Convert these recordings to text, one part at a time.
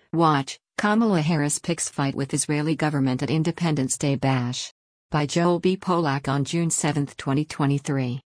Watch, Kamala Harris picks fight with Israeli government at Independence Day Bash. By Joel B. Polak on June 7, 2023.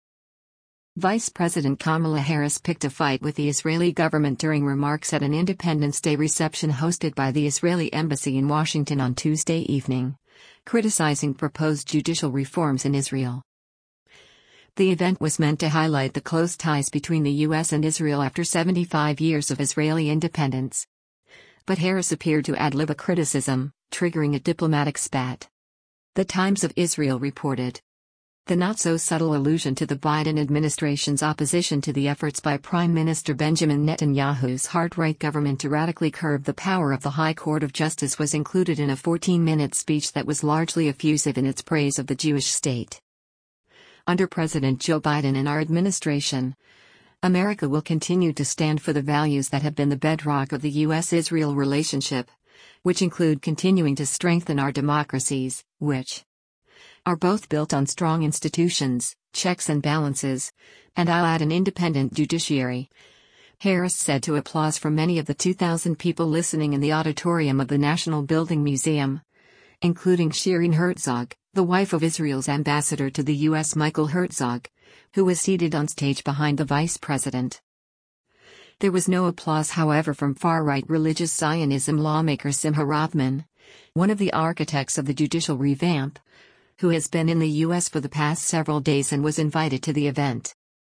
Vice President Kamala Harris picked a fight with the Israeli government during remarks at an Independence Day reception hosted by the Israeli embassy in Washington on Tuesday evening, criticizing proposed judicial reforms in Israel. The event was meant to highlight the close ties between the U.S. and Israel after 75 years of Israeli independence. But Harris appeared to ad-lib a criticism, triggering a diplomatic spat. The Times of Israel reported. The not-so-subtle allusion to the Biden administration's opposition to the efforts by Prime Minister Benjamin Netanyahu's hard-right government to radically curb the power of the High Court of Justice was included in a 14-minute speech that was largely effusive in its praise of the Jewish state. Under President Joe Biden and our administration, America will continue to stand for the values that have been the bedrock of the U.S.-Israel relationship, which include continuing to strengthen our democracies, which are both built on strong institutions, checks and balances, and I'll add an independent judiciary, Harris said to applause from many of the 2,000 people listening in the auditorium of the National Building Museum, including Shireen Herzog, the wife of Israel's ambassador to the U.S. Michael Herzog, who was seated on stage behind the vice president. There was no applause, however, from far-right religious Zionism lawmaker Simcha Rothman, one of the architects of the judicial revamp, who has been in the U.S. for the past several days and was invited to the event.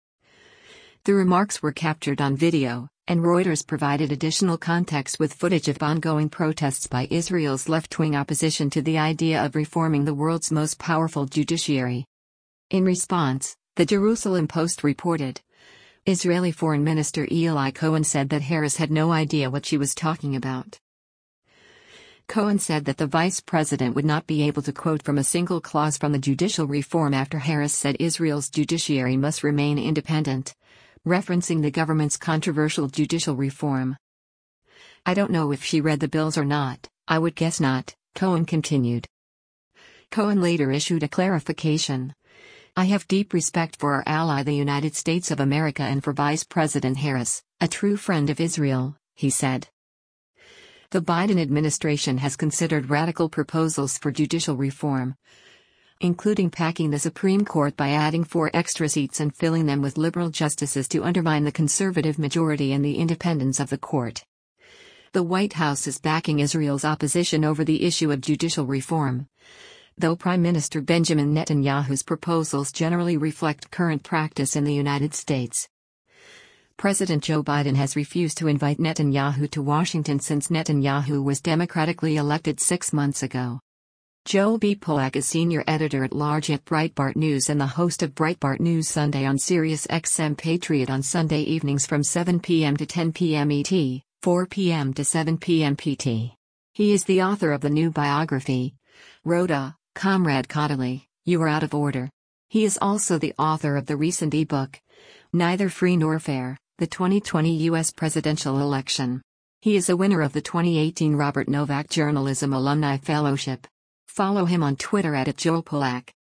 The remarks were captured on video, and Reuters provided additional context with footage of ongoing protests by Israel's left-wing opposition to the idea of reforming the world's most powerful judiciary. In response, the Jerusalem Post reported, Israeli Foreign Minister Eli Cohen said that Harris had no idea what she was talking about. Cohen said that the vice president would not be able to quote from a single clause from the judicial reform after Harris said Israel's judiciary must remain independent, referencing the government's controversial judicial reform. I don't know if she read the bills or not, I would guess not, Cohen continued. Cohen later issued a clarification. I have deep respect for our ally the United States of America and for Vice President Harris, a true friend of Israel, he said. The Biden administration has considered radical proposals for judicial reform, including packing the Supreme Court by adding 4 extra seats and filling them with liberal justices to undermine the conservative majority and the independence of the court. The White House is backing Israel's opposition over the issue of judicial reform, though Prime Minister Benjamin Netanyahu's proposals generally reflect current practice in the United States. President Joe Biden has refused to invite Netanyahu to Washington since Netanyahu was democratically elected 6 months ago. Joel B. Polak is senior editor-at-large at Breitbart News and the host of Breitbart News Sunday on Sirius XM Patriot on Sunday evenings from 7 p.m. to 10 p.m. ET, 4 p.m. to 7 p.m. PT. He is the author of the new biography, Rhoda, Comrade Cotterley, You Are Out of Order. He is also the author of the recent ebook, Neither Free Nor Fair, the 2020 U.S. Presidential Election. He is a winner of the 2018 Robert Novak Journalism Alumni Fellowship. Follow him on Twitter @JoelPolak.